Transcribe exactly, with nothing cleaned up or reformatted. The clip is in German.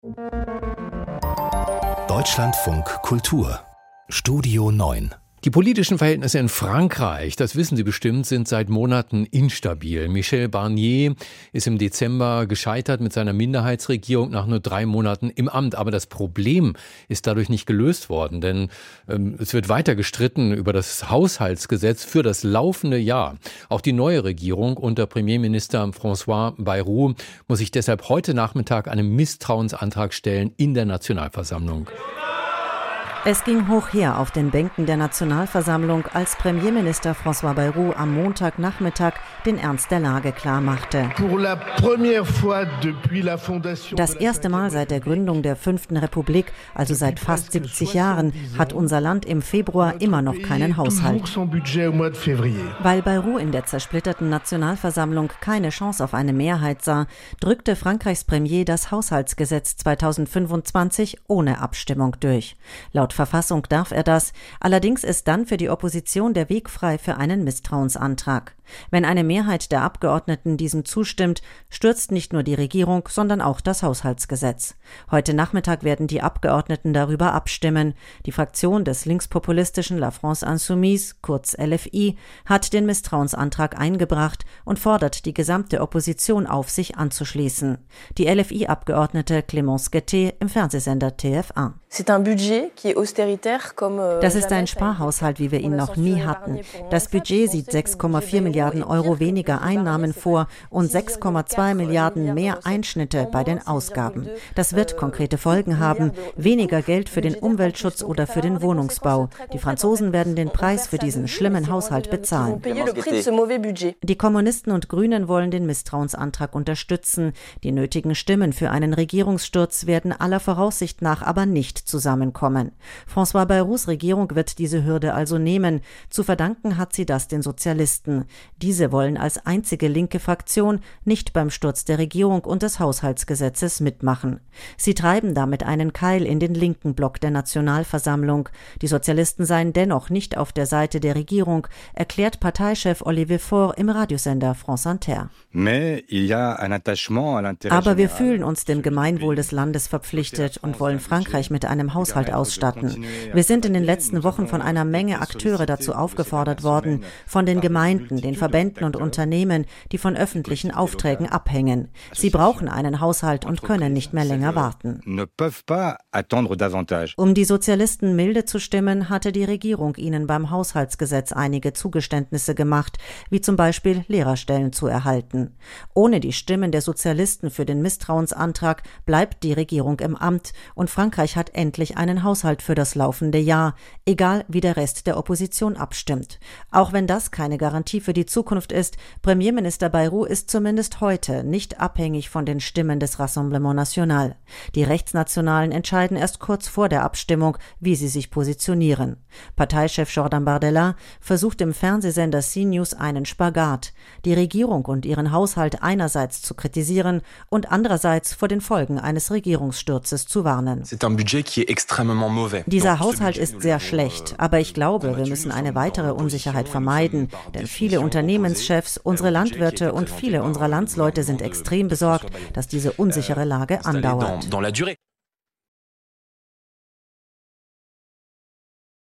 Deutschlandfunk Kultur Studio neun. Die politischen Verhältnisse in Frankreich, das wissen Sie bestimmt, sind seit Monaten instabil. Michel Barnier ist im Dezember gescheitert mit seiner Minderheitsregierung nach nur drei Monaten im Amt. Aber das Problem ist dadurch nicht gelöst worden, denn ähm, es wird weiter gestritten über das Haushaltsgesetz für das laufende Jahr. Auch die neue Regierung unter Premierminister François Bayrou muss sich deshalb heute Nachmittag einem Misstrauensantrag stellen in der Nationalversammlung. Es ging hoch her auf den Bänken der Nationalversammlung, als Premierminister François Bayrou am Montagnachmittag den Ernst der Lage klarmachte. Das erste Mal seit der Gründung der fünften Republik, also seit fast siebzig Jahren, hat unser Land im Februar immer noch keinen Haushalt. Weil Bayrou in der zersplitterten Nationalversammlung keine Chance auf eine Mehrheit sah, drückte Frankreichs Premier das Haushaltsgesetz zweitausendfünfundzwanzig ohne Abstimmung durch. Laut Verfassung darf er das, allerdings ist dann für die Opposition der Weg frei für einen Misstrauensantrag. Wenn eine Mehrheit der Abgeordneten diesem zustimmt, stürzt nicht nur die Regierung, sondern auch das Haushaltsgesetz. Heute Nachmittag werden die Abgeordneten darüber abstimmen. Die Fraktion des linkspopulistischen La France Insoumise, kurz L F I, hat den Misstrauensantrag eingebracht und fordert die gesamte Opposition auf, sich anzuschließen. Die L F I-Abgeordnete Clémence Guettet im Fernsehsender T F eins. Das ist ein Sparhaushalt, wie wir ihn noch nie hatten. Das Budget sieht sechs Komma vier Milliarden Euro weniger Einnahmen vor und sechs Komma zwei Milliarden mehr Einschnitte bei den Ausgaben. Das wird konkrete Folgen haben. Weniger Geld für den Umweltschutz oder für den Wohnungsbau. Die Franzosen werden den Preis für diesen schlimmen Haushalt bezahlen. Die Kommunisten und Grünen wollen den Misstrauensantrag unterstützen. Die nötigen Stimmen für einen Regierungssturz werden aller Voraussicht nach aber nicht zusammenkommen. François Bayrous Regierung wird diese Hürde also nehmen. Zu verdanken hat sie das den Sozialisten. Diese wollen als einzige linke Fraktion nicht beim Sturz der Regierung und des Haushaltsgesetzes mitmachen. Sie treiben damit einen Keil in den linken Block der Nationalversammlung. Die Sozialisten seien dennoch nicht auf der Seite der Regierung, erklärt Parteichef Olivier Faure im Radiosender France Inter. Aber wir fühlen uns dem Gemeinwohl des Landes verpflichtet und wollen Frankreich mit einem Haushalt ausstatten. Wir sind in den letzten Wochen von einer Menge Akteure dazu aufgefordert worden, von den Gemeinden, den Verbänden und Unternehmen, die von öffentlichen Aufträgen abhängen. Sie brauchen einen Haushalt und können nicht mehr länger warten. Um die Sozialisten milde zu stimmen, hatte die Regierung ihnen beim Haushaltsgesetz einige Zugeständnisse gemacht, wie zum Beispiel Lehrerstellen zu erhalten. Ohne die Stimmen der Sozialisten für den Misstrauensantrag bleibt die Regierung im Amt und Frankreich hat endlich einen Haushalt für das laufende Jahr, egal wie der Rest der Opposition abstimmt. Auch wenn das keine Garantie für die Zukunft ist, Premierminister Bayrou ist zumindest heute nicht abhängig von den Stimmen des Rassemblement National. Die Rechtsnationalen entscheiden erst kurz vor der Abstimmung, wie sie sich positionieren. Parteichef Jordan Bardella versucht im Fernsehsender CNews einen Spagat, die Regierung und ihren Haushalt einerseits zu kritisieren und andererseits vor den Folgen eines Regierungssturzes zu warnen. Dieser Haushalt ist sehr schlecht, aber ich glaube, wir müssen eine weitere Unsicherheit vermeiden, denn viele Unternehmenschefs, unsere Landwirte und viele unserer Landsleute sind extrem besorgt, dass diese unsichere Lage andauert.